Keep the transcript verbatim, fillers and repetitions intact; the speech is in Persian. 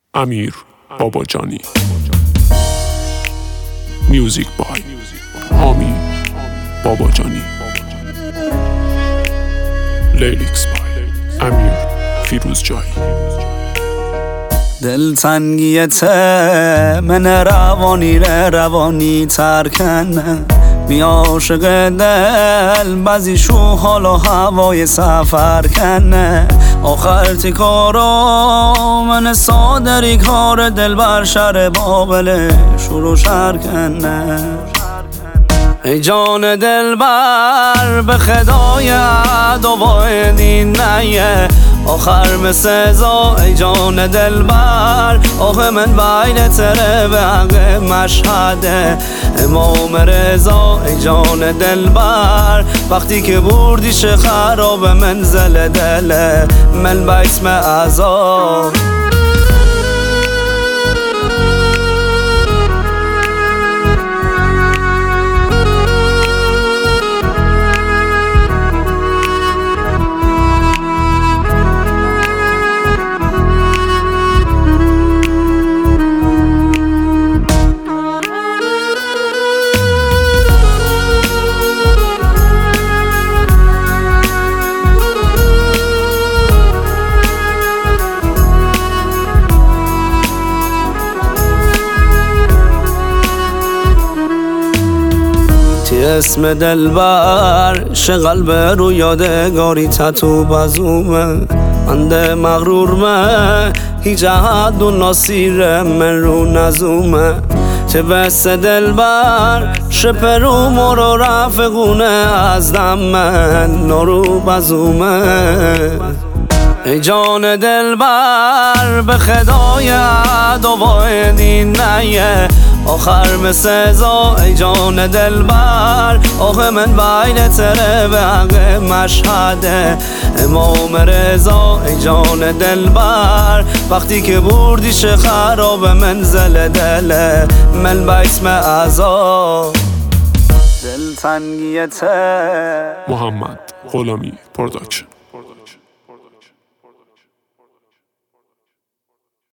امیر باباجانی. میوزیک بای حامی باباجانی. لیریکس بای امیر فیروزجایی. دلتنگیت من روانی ره روانی ترکنه بی عاشق دل بعضیشو حال و هوای سفر کنه آخر تکارا من صادری کار دل بر شر بابل شروع شر کنه ای جان دل بر به خدای عدوای دین نیه آخر مثل زا ای جان دل بر آخه من بین تره به حق مشهده امام رضا ای جان دل بر وقتی که بردیش خراب منزل دل من به اسم عذاب اسم دلبر شه قلب رو یادگاری تتو بزومه انده مغرور من هیچ احد و ناصیر من رو نزومه چه بس دلبر شه پرو مرو رفقونه از دم من نارو بزومه ای جان دلبر به خدای عدوای دین نیه آخر مثل زا ای جان دلبر آخه من بین تره به حق مشهده امام رضا ای جان دلبر وقتی که بردیش خراب منزل دل من به اسم عذاب دلتنگیت محمد غلامی پروداکشن.